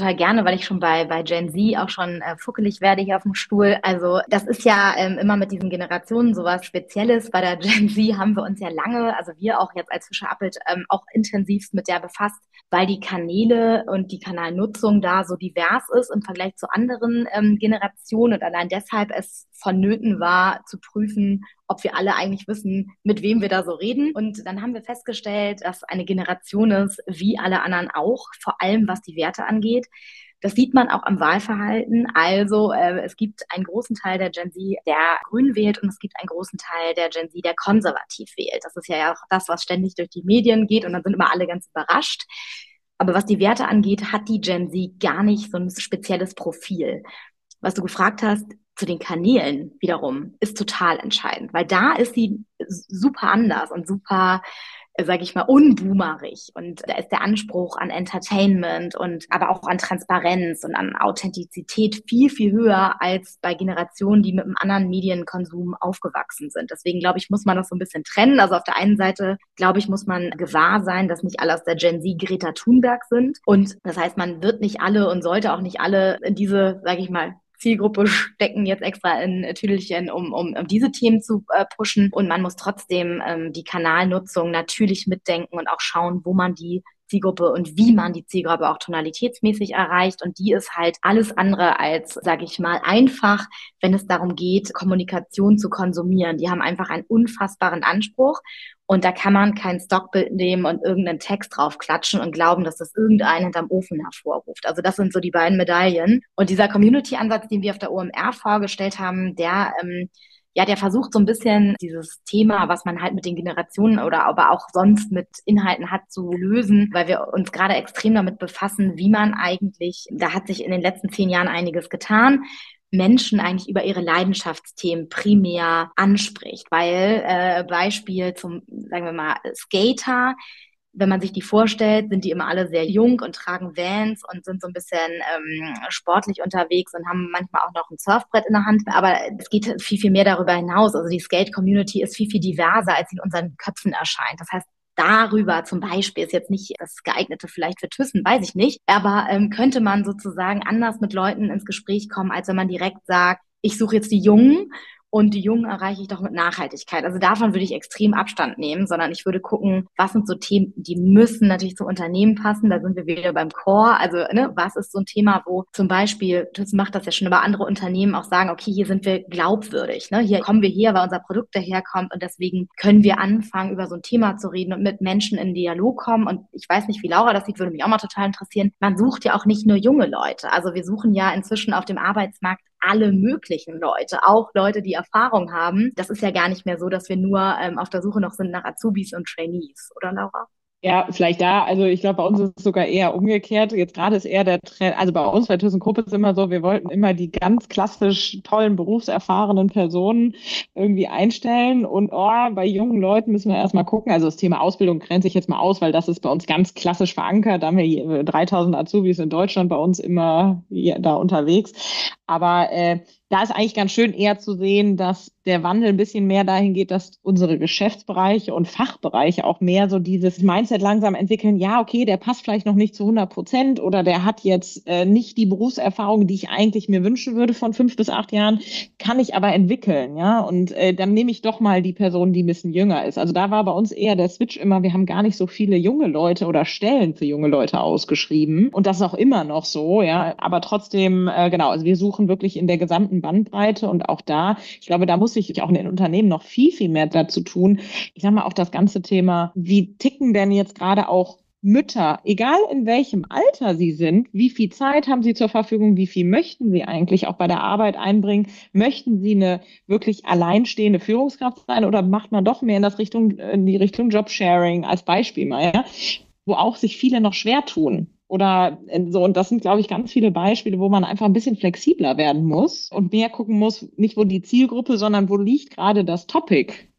[SPEAKER 4] gerne, weil ich schon bei, bei Gen Z auch schon äh, fuckelig werde hier auf dem Stuhl. Also das ist ja ähm, immer mit diesen Generationen sowas Spezielles. Bei der Gen Z haben wir uns ja lange, also wir auch jetzt als Fischer Appelt, ähm, auch intensivst mit der befasst, weil die Kanäle und die Kanalnutzung da so divers ist im Vergleich zu anderen ähm, Generationen und allein deshalb es vonnöten war, zu prüfen, ob wir alle eigentlich wissen, mit wem wir da so reden. Und dann haben wir festgestellt, dass eine Generation ist, wie alle anderen auch, vor allem was die Werte angeht. Das sieht man auch am Wahlverhalten. Also äh, es gibt einen großen Teil der Gen Z, der grün wählt und es gibt einen großen Teil der Gen Z, der konservativ wählt. Das ist ja auch das, was ständig durch die Medien geht und dann sind immer alle ganz überrascht. Aber was die Werte angeht, hat die Gen Z gar nicht so ein spezielles Profil. Was du gefragt hast, zu den Kanälen wiederum, ist total entscheidend, weil da ist sie super anders und super, sage ich mal, unboomerig. Und da ist der Anspruch an Entertainment und aber auch an Transparenz und an Authentizität viel, viel höher als bei Generationen, die mit einem anderen Medienkonsum aufgewachsen sind. Deswegen, glaube ich, muss man das so ein bisschen trennen. Also auf der einen Seite, glaube ich, muss man gewahr sein, dass nicht alle aus der Gen Z Greta Thunberg sind. Und das heißt, man wird nicht alle und sollte auch nicht alle in diese, sage ich mal, Zielgruppe stecken jetzt extra in Tüdelchen, um, um, um diese Themen zu äh, pushen. Und man muss trotzdem ähm, die Kanalnutzung natürlich mitdenken und auch schauen, wo man die Zielgruppe und wie man die Zielgruppe auch tonalitätsmäßig erreicht. Und die ist halt alles andere als, sage ich mal, einfach, wenn es darum geht, Kommunikation zu konsumieren. Die haben einfach einen unfassbaren Anspruch. Und da kann man kein Stockbild nehmen und irgendeinen Text draufklatschen und glauben, dass das irgendeinen hinterm Ofen hervorruft. Also das sind so die beiden Medaillen. Und dieser Community-Ansatz, den wir auf der O M R vorgestellt haben, der ähm, ja, der versucht so ein bisschen dieses Thema, was man halt mit den Generationen oder aber auch sonst mit Inhalten hat, zu lösen, weil wir uns gerade extrem damit befassen, wie man eigentlich, da hat sich in den letzten zehn Jahren einiges getan, Menschen eigentlich über ihre Leidenschaftsthemen primär anspricht. Weil äh, Beispiel zum, sagen wir mal, Skater, wenn man sich die vorstellt, sind die immer alle sehr jung und tragen Vans und sind so ein bisschen ähm, sportlich unterwegs und haben manchmal auch noch ein Surfbrett in der Hand. Aber es geht viel, viel mehr darüber hinaus. Also die Skate-Community ist viel, viel diverser, als sie in unseren Köpfen erscheint. Das heißt, darüber zum Beispiel ist jetzt nicht das Geeignete vielleicht für Thyssen, weiß ich nicht. Aber ähm, könnte man sozusagen anders mit Leuten ins Gespräch kommen, als wenn man direkt sagt, ich suche jetzt die Jungen und die Jungen erreiche ich doch mit Nachhaltigkeit. Also davon würde ich extrem Abstand nehmen, sondern ich würde gucken, was sind so Themen, die müssen natürlich zum Unternehmen passen. Da sind wir wieder beim Core. Also ne, was ist so ein Thema, wo zum Beispiel, das macht das ja schon über andere Unternehmen auch sagen, okay, hier sind wir glaubwürdig. Ne? Hier kommen wir her, weil unser Produkt daherkommt und deswegen können wir anfangen, über so ein Thema zu reden und mit Menschen in Dialog kommen. Und ich weiß nicht, wie Laura das sieht, würde mich auch mal total interessieren. Man sucht ja auch nicht nur junge Leute. Also wir suchen ja inzwischen auf dem Arbeitsmarkt alle möglichen Leute, auch Leute, die Erfahrung haben. Das ist ja gar nicht mehr so, dass wir nur ähm, auf der Suche noch sind nach Azubis und Trainees, oder Laura?
[SPEAKER 3] Ja, vielleicht da, also ich glaube, bei uns ist es sogar eher umgekehrt. Jetzt gerade ist eher der Trend, also bei uns bei ThyssenKrupp ist es immer so, wir wollten immer die ganz klassisch tollen, berufserfahrenen Personen irgendwie einstellen und oh, bei jungen Leuten müssen wir erstmal gucken. Also das Thema Ausbildung grenze ich jetzt mal aus, weil das ist bei uns ganz klassisch verankert. Da haben wir dreitausend Azubis in Deutschland bei uns immer hier, da unterwegs. Aber äh, da ist eigentlich ganz schön eher zu sehen, dass der Wandel ein bisschen mehr dahin geht, dass unsere Geschäftsbereiche und Fachbereiche auch mehr so dieses Mindset langsam entwickeln. Ja, okay, der passt vielleicht noch nicht zu hundert Prozent oder der hat jetzt äh, nicht die Berufserfahrung, die ich eigentlich mir wünschen würde von fünf bis acht Jahren, kann ich aber entwickeln, ja. Und äh, dann nehme ich doch mal die Person, die ein bisschen jünger ist. Also da war bei uns eher der Switch immer, wir haben gar nicht so viele junge Leute oder Stellen für junge Leute ausgeschrieben. Und das ist auch immer noch so, ja. Aber trotzdem, äh, genau, also wir suchen wirklich in der gesamten Bandbreite und auch da, ich glaube, da muss sich auch in den Unternehmen noch viel, viel mehr dazu tun. Ich sage mal auch das ganze Thema, wie ticken denn jetzt gerade auch Mütter, egal in welchem Alter sie sind, wie viel Zeit haben sie zur Verfügung, wie viel möchten sie eigentlich auch bei der Arbeit einbringen, möchten sie eine wirklich alleinstehende Führungskraft sein oder macht man doch mehr in das Richtung, in die Richtung Jobsharing als Beispiel mal, ja, wo auch sich viele noch schwer tun. Oder so, und das sind, glaube ich, ganz viele Beispiele, wo man einfach ein bisschen flexibler werden muss und mehr gucken muss, nicht wo die Zielgruppe, sondern wo liegt gerade das Topic.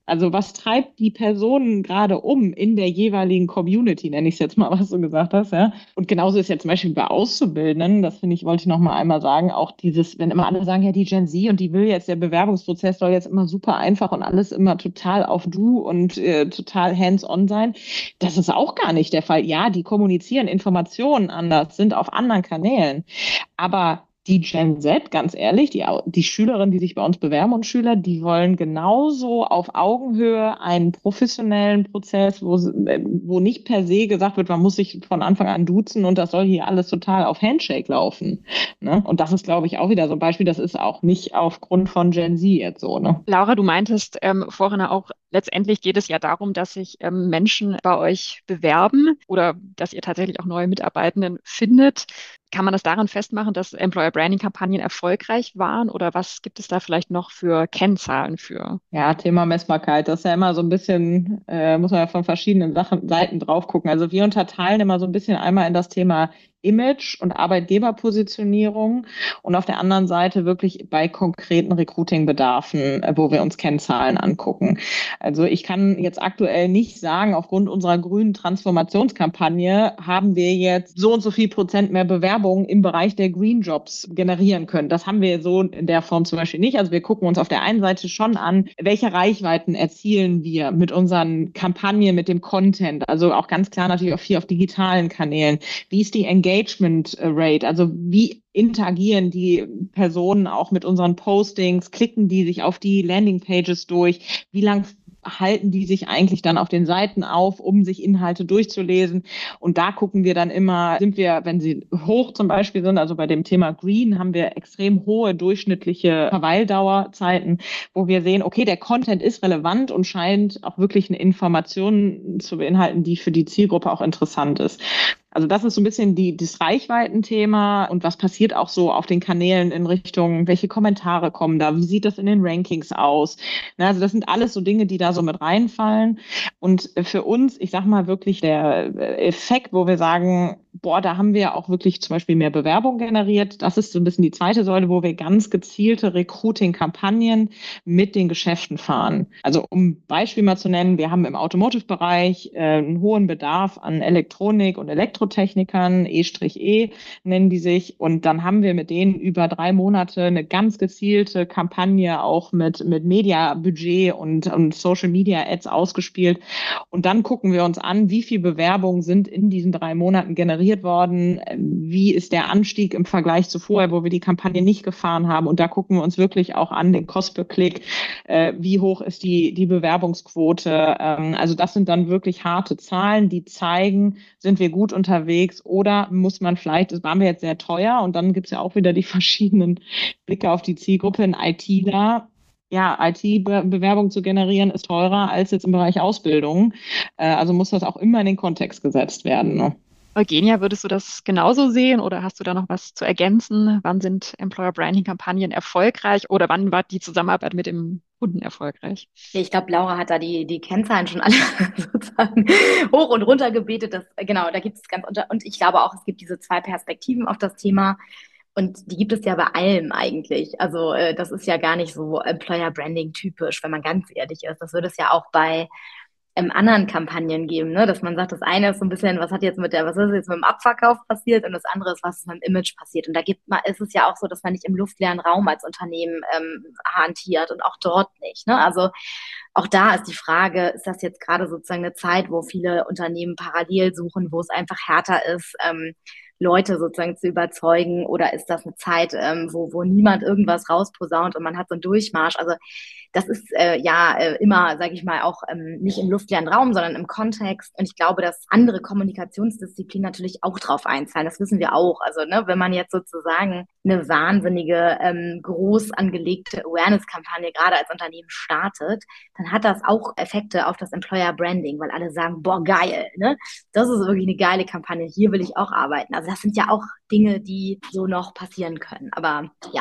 [SPEAKER 3] Also was treibt die Personen gerade um in der jeweiligen Community, nenne ich es jetzt mal, was du gesagt hast, ja. Und genauso ist ja zum Beispiel bei Auszubildenden, das finde ich, wollte ich noch mal einmal sagen, auch dieses, wenn immer alle sagen, ja, die Gen Z und die will jetzt, der Bewerbungsprozess soll jetzt immer super einfach und alles immer total auf Du und äh, total hands-on sein. Das ist auch gar nicht der Fall. Ja, die kommunizieren Informationen anders, sind auf anderen Kanälen, aber die Gen Z, ganz ehrlich, die, die Schülerinnen, die sich bei uns bewerben und Schüler, die wollen genauso auf Augenhöhe einen professionellen Prozess, wo, wo nicht per se gesagt wird, man muss sich von Anfang an duzen und das soll hier alles total auf Handshake laufen. Ne? Und das ist, glaube ich, auch wieder so ein Beispiel, das ist auch nicht aufgrund von Gen Z jetzt so. Ne?
[SPEAKER 2] Laura, du meintest ähm, vorhin auch, letztendlich geht es ja darum, dass sich ähm, Menschen bei euch bewerben oder dass ihr tatsächlich auch neue Mitarbeitenden findet. Kann man das daran festmachen, dass Employer Branding Kampagnen erfolgreich waren oder was gibt es da vielleicht noch für Kennzahlen für?
[SPEAKER 3] Ja, Thema Messbarkeit, das ist ja immer so ein bisschen, äh, muss man ja von verschiedenen Sachen, Seiten drauf gucken. Also wir unterteilen immer so ein bisschen einmal in das Thema Image und Arbeitgeberpositionierung und auf der anderen Seite wirklich bei konkreten Recruiting-Bedarfen, wo wir uns Kennzahlen angucken. Also ich kann jetzt aktuell nicht sagen, aufgrund unserer grünen Transformationskampagne haben wir jetzt so und so viel Prozent mehr Bewerbungen im Bereich der Green Jobs generieren können. Das haben wir so in der Form zum Beispiel nicht. Also wir gucken uns auf der einen Seite schon an, welche Reichweiten erzielen wir mit unseren Kampagnen, mit dem Content. Also auch ganz klar natürlich auch viel auf digitalen Kanälen. Wie ist die Engagement Engagement Rate, also wie interagieren die Personen auch mit unseren Postings, klicken die sich auf die Landingpages durch, wie lang halten die sich eigentlich dann auf den Seiten auf, um sich Inhalte durchzulesen. Und da gucken wir dann immer, sind wir, wenn sie hoch zum Beispiel sind, also bei dem Thema Green haben wir extrem hohe durchschnittliche Verweildauerzeiten, wo wir sehen, okay, der Content ist relevant und scheint auch wirklich eine Information zu beinhalten, die für die Zielgruppe auch interessant ist. Also das ist so ein bisschen die, das Reichweitenthema und was passiert auch so auf den Kanälen in Richtung, welche Kommentare kommen da, wie sieht das in den Rankings aus? Also das sind alles so Dinge, die da so mit reinfallen. Und für uns, ich sag mal wirklich der Effekt, wo wir sagen, boah, da haben wir auch wirklich zum Beispiel mehr Bewerbung generiert. Das ist so ein bisschen die zweite Säule, wo wir ganz gezielte Recruiting-Kampagnen mit den Geschäften fahren. Also um Beispiel mal zu nennen, wir haben im Automotive-Bereich äh, einen hohen Bedarf an Elektronik und Elektrotechnikern, E-E nennen die sich. Und dann haben wir mit denen über drei Monate eine ganz gezielte Kampagne auch mit, mit Media-Budget und, und Social-Media-Ads ausgespielt. Und dann gucken wir uns an, wie viel Bewerbungen sind in diesen drei Monaten generiert worden, wie ist der Anstieg im Vergleich zu vorher, wo wir die Kampagne nicht gefahren haben. Und da gucken wir uns wirklich auch an, den Cost per Klick, äh, wie hoch ist die, die Bewerbungsquote. Ähm, also das sind dann wirklich harte Zahlen, die zeigen, sind wir gut unterwegs oder muss man vielleicht, das waren wir jetzt sehr teuer und dann gibt es ja auch wieder die verschiedenen Blicke auf die Zielgruppe, ein ITler. Ja, I T-Bewerbung zu generieren ist teurer als jetzt im Bereich Ausbildung. Äh, also muss das auch immer in den Kontext gesetzt werden. Ne?
[SPEAKER 2] Eugenia, würdest du das genauso sehen oder hast du da noch was zu ergänzen? Wann sind Employer Branding Kampagnen erfolgreich oder wann war die Zusammenarbeit mit dem Kunden erfolgreich?
[SPEAKER 4] Ich glaube, Laura hat da die, die Kennzahlen schon alle sozusagen hoch und runter gebetet. Das, genau, da gibt es ganz unter, und ich glaube auch, es gibt diese zwei Perspektiven auf das Thema. Und die gibt es ja bei allem eigentlich. Also äh, das ist ja gar nicht so Employer Branding typisch, wenn man ganz ehrlich ist. Das würde es ja auch bei ähm, anderen Kampagnen geben, ne? Dass man sagt, das eine ist so ein bisschen, was hat jetzt mit der, was ist jetzt mit dem Abverkauf passiert und das andere ist, was ist mit dem Image passiert. Und da gibt man, ist es ja auch so, dass man nicht im luftleeren Raum als Unternehmen ähm, hantiert und auch dort nicht. Ne? Also auch da ist die Frage, ist das jetzt gerade sozusagen eine Zeit, wo viele Unternehmen parallel suchen, wo es einfach härter ist, ähm, Leute sozusagen zu überzeugen, oder ist das eine Zeit, ähm, wo, wo niemand irgendwas rausposaunt und man hat so einen Durchmarsch? Also das ist äh, ja äh, immer, sage ich mal, auch ähm, nicht im luftleeren Raum, sondern im Kontext. Und ich glaube, dass andere Kommunikationsdisziplinen natürlich auch drauf einzahlen. Das wissen wir auch. Also ne, wenn man jetzt sozusagen eine wahnsinnige, ähm, groß angelegte Awareness-Kampagne gerade als Unternehmen startet, dann hat das auch Effekte auf das Employer Branding, weil alle sagen, boah, geil, ne? Das ist wirklich eine geile Kampagne. Hier will ich auch arbeiten. Also das sind ja auch Dinge, die so noch passieren können. Aber ja,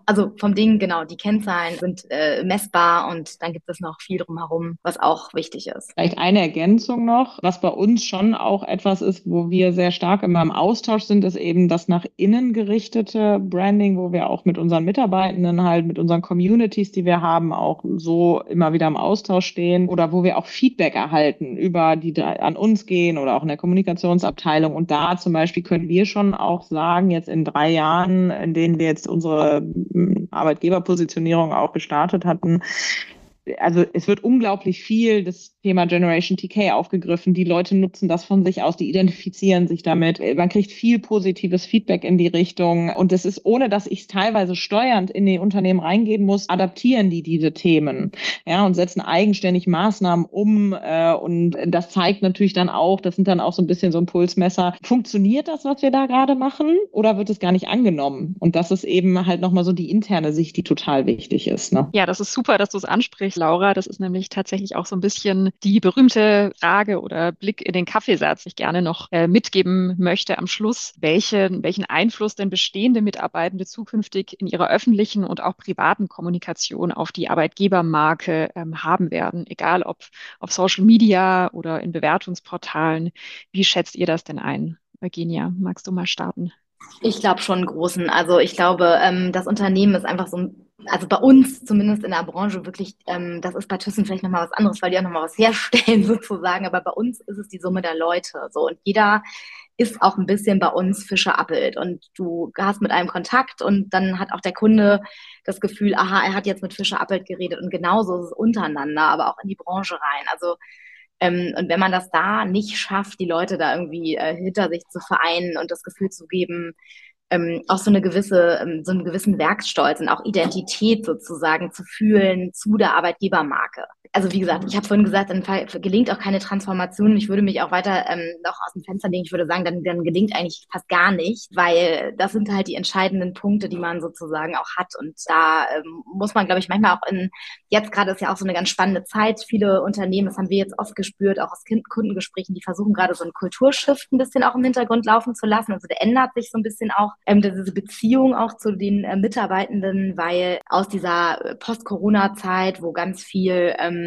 [SPEAKER 4] also vom Ding, genau, die Kennzahlen sind äh, messbar und dann gibt es noch viel drumherum, was auch wichtig ist.
[SPEAKER 3] Vielleicht eine Ergänzung noch, was bei uns schon auch etwas ist, wo wir sehr stark immer im Austausch sind, ist eben das nach innen gerichtete Branding, wo wir auch mit unseren Mitarbeitenden halt, mit unseren Communities, die wir haben, auch so immer wieder im Austausch stehen oder wo wir auch Feedback erhalten über die da an uns gehen oder auch in der Kommunikationsabteilung. Und da zum Beispiel können wir schon auch sagen, jetzt in drei Jahren, in denen wir jetzt unsere Arbeitgeberpositionierung auch gestartet hatten, also es wird unglaublich viel das Thema Generation T K aufgegriffen. Die Leute nutzen das von sich aus, die identifizieren sich damit. Man kriegt viel positives Feedback in die Richtung. Und das ist, ohne dass ich es teilweise steuernd in die Unternehmen reingeben muss, adaptieren die diese Themen, ja, und setzen eigenständig Maßnahmen um. Äh, und das zeigt natürlich dann auch, das sind dann auch so ein bisschen so ein Pulsmesser. Funktioniert das, was wir da gerade machen, oder wird es gar nicht angenommen? Und das ist eben halt nochmal so die interne Sicht, die total wichtig ist. Ne?
[SPEAKER 2] Ja, das ist super, dass du es ansprichst, Laura. Das ist nämlich tatsächlich auch so ein bisschen die berühmte Frage oder Blick in den Kaffeesatz, den ich gerne noch äh, mitgeben möchte am Schluss. Welchen, welchen Einfluss denn bestehende Mitarbeitende zukünftig in ihrer öffentlichen und auch privaten Kommunikation auf die Arbeitgebermarke ähm, haben werden? Egal ob auf Social Media oder in Bewertungsportalen. Wie schätzt ihr das denn ein? Eugenia, magst du mal starten?
[SPEAKER 4] Ich glaube schon einen großen. Also ich glaube, ähm, das Unternehmen ist einfach so ein, also bei uns zumindest in der Branche wirklich, ähm, das ist bei Thyssen vielleicht nochmal was anderes, weil die auch nochmal was herstellen sozusagen, aber bei uns ist es die Summe der Leute. So, und jeder ist auch ein bisschen bei uns Fischer Appelt und du hast mit einem Kontakt und dann hat auch der Kunde das Gefühl, aha, er hat jetzt mit Fischer Appelt geredet, und genauso ist es untereinander, aber auch in die Branche rein. Also Ähm, und wenn man das da nicht schafft, die Leute da irgendwie äh, hinter sich zu vereinen und das Gefühl zu geben, ähm, auch so eine gewisse, ähm, so einen gewissen Werksstolz und auch Identität sozusagen zu fühlen zu der Arbeitgebermarke. Also wie gesagt, ich habe vorhin gesagt, dann gelingt auch keine Transformation. Ich würde mich auch weiter ähm, noch aus dem Fenster legen. Ich würde sagen, dann, dann gelingt eigentlich fast gar nicht, weil das sind halt die entscheidenden Punkte, die man sozusagen auch hat. Und da ähm, muss man, glaube ich, manchmal auch in, jetzt gerade ist ja auch so eine ganz spannende Zeit. Viele Unternehmen, das haben wir jetzt oft gespürt, auch aus Kundengesprächen, die versuchen gerade so einen Kulturshift ein bisschen auch im Hintergrund laufen zu lassen. Also der ändert sich so ein bisschen auch ähm, diese Beziehung auch zu den äh, Mitarbeitenden, weil aus dieser Post-Corona-Zeit, wo ganz viel ähm,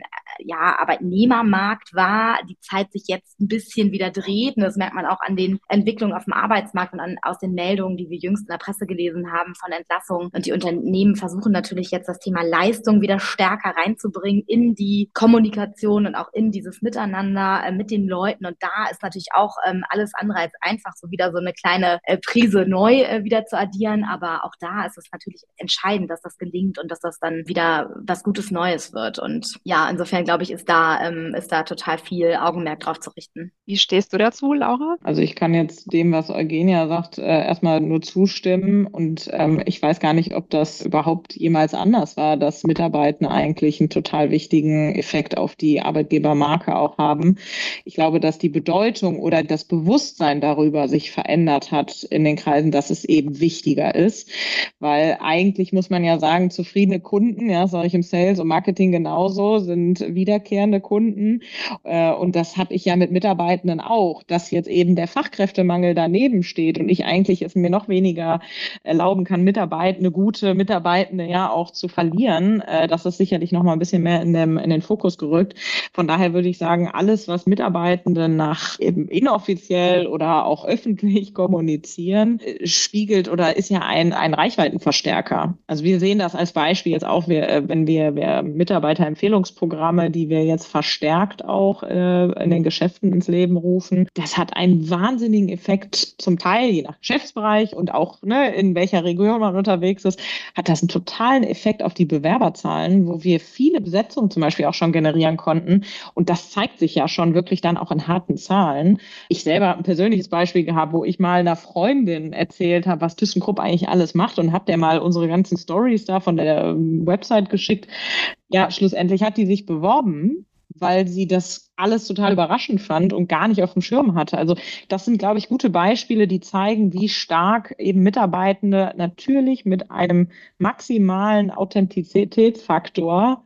[SPEAKER 4] ja, Arbeitnehmermarkt war, die Zeit sich jetzt ein bisschen wieder dreht. Und das merkt man auch an den Entwicklungen auf dem Arbeitsmarkt und an, aus den Meldungen, die wir jüngst in der Presse gelesen haben von Entlassungen. Und die Unternehmen versuchen natürlich jetzt das Thema Leistung wieder stärker reinzubringen in die Kommunikation und auch in dieses Miteinander äh, mit den Leuten. Und da ist natürlich auch ähm, alles andere als einfach, so wieder so eine kleine äh, Prise neu äh, wieder zu addieren. Aber auch da ist es natürlich entscheidend, dass das gelingt und dass das dann wieder was Gutes Neues wird. Und ja, insofern glaube ich, ist da, ähm, ist da total viel Augenmerk drauf zu richten.
[SPEAKER 2] Wie stehst du dazu, Laura?
[SPEAKER 3] Also ich kann jetzt dem, was Eugenia sagt, äh, erstmal nur zustimmen. Und ähm, ich weiß gar nicht, ob das überhaupt jemals anders war, dass Mitarbeitende eigentlich einen total wichtigen Effekt auf die Arbeitgebermarke auch haben. Ich glaube, dass die Bedeutung oder das Bewusstsein darüber sich verändert hat in den Kreisen, dass es eben wichtiger ist. Weil eigentlich muss man ja sagen, zufriedene Kunden, ja, sage ich im Sales und Marketing genauso, sind wiederkehrende Kunden. Und das habe ich ja mit Mitarbeitenden auch, dass jetzt eben der Fachkräftemangel daneben steht und ich eigentlich es mir noch weniger erlauben kann, Mitarbeitende, gute Mitarbeitende ja auch zu verlieren. Das ist sicherlich noch mal ein bisschen mehr in, dem, in den Fokus gerückt. Von daher würde ich sagen, alles, was Mitarbeitende nach eben inoffiziell oder auch öffentlich kommunizieren, spiegelt oder ist ja ein, ein Reichweitenverstärker. Also wir sehen das als Beispiel jetzt auch, wir, wenn wir, wir Mitarbeiterempfehlungen Empfehlungsprogramme, die wir jetzt verstärkt auch äh, in den Geschäften ins Leben rufen. Das hat einen wahnsinnigen Effekt, zum Teil je nach Geschäftsbereich und auch ne, in welcher Region man unterwegs ist, hat das einen totalen Effekt auf die Bewerberzahlen, wo wir viele Besetzungen zum Beispiel auch schon generieren konnten. Und das zeigt sich ja schon wirklich dann auch in harten Zahlen. Ich selber habe ein persönliches Beispiel gehabt, wo ich mal einer Freundin erzählt habe, was ThyssenKrupp eigentlich alles macht, und habe der mal unsere ganzen Stories da von der Website geschickt. Ja, schlussendlich hat die sich beworben, weil sie das alles total überraschend fand und gar nicht auf dem Schirm hatte. Also das sind, glaube ich, gute Beispiele, die zeigen, wie stark eben Mitarbeitende natürlich mit einem maximalen Authentizitätsfaktor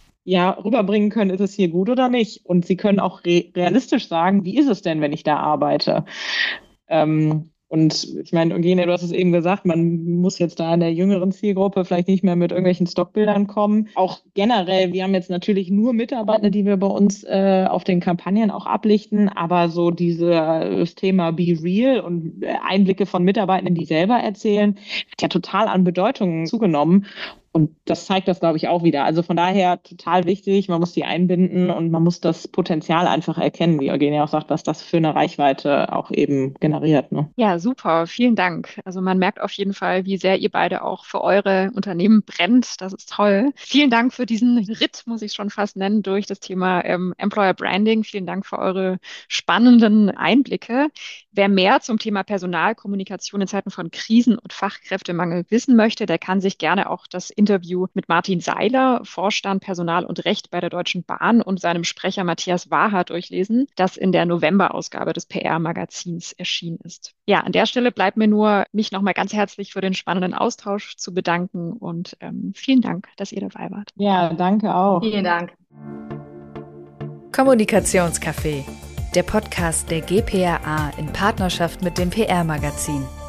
[SPEAKER 3] ja rüberbringen können, ist es hier gut oder nicht. Und sie können auch re- realistisch sagen, wie ist es denn, wenn ich da arbeite? Ähm, Und ich meine, Eugenia, du hast es eben gesagt, man muss jetzt da in der jüngeren Zielgruppe vielleicht nicht mehr mit irgendwelchen Stockbildern kommen. Auch generell, wir haben jetzt natürlich nur Mitarbeiter, die wir bei uns äh, auf den Kampagnen auch ablichten, aber so dieses Thema Be Real und Einblicke von Mitarbeitenden, die selber erzählen, hat ja total an Bedeutung zugenommen. Und das zeigt das, glaube ich, auch wieder. Also von daher total wichtig, man muss die einbinden und man muss das Potenzial einfach erkennen, wie Eugenia auch sagt, was das für eine Reichweite auch eben generiert. Ne?
[SPEAKER 2] Ja, super. Vielen Dank. Also man merkt auf jeden Fall, wie sehr ihr beide auch für eure Unternehmen brennt. Das ist toll. Vielen Dank für diesen Ritt, muss ich schon fast nennen, durch das Thema ähm, Employer Branding. Vielen Dank für eure spannenden Einblicke. Wer mehr zum Thema Personalkommunikation in Zeiten von Krisen und Fachkräftemangel wissen möchte, der kann sich gerne auch das Interview mit Martin Seiler, Vorstand Personal und Recht bei der Deutschen Bahn, und seinem Sprecher Matthias Waha durchlesen, das in der November-Ausgabe des P R-Magazins erschienen ist. Ja, an der Stelle bleibt mir nur, mich nochmal ganz herzlich für den spannenden Austausch zu bedanken und ähm, vielen Dank, dass ihr dabei wart.
[SPEAKER 3] Ja, danke auch.
[SPEAKER 4] Vielen Dank.
[SPEAKER 1] Kommunikationscafé, der Podcast der G P R A in Partnerschaft mit dem P R-Magazin.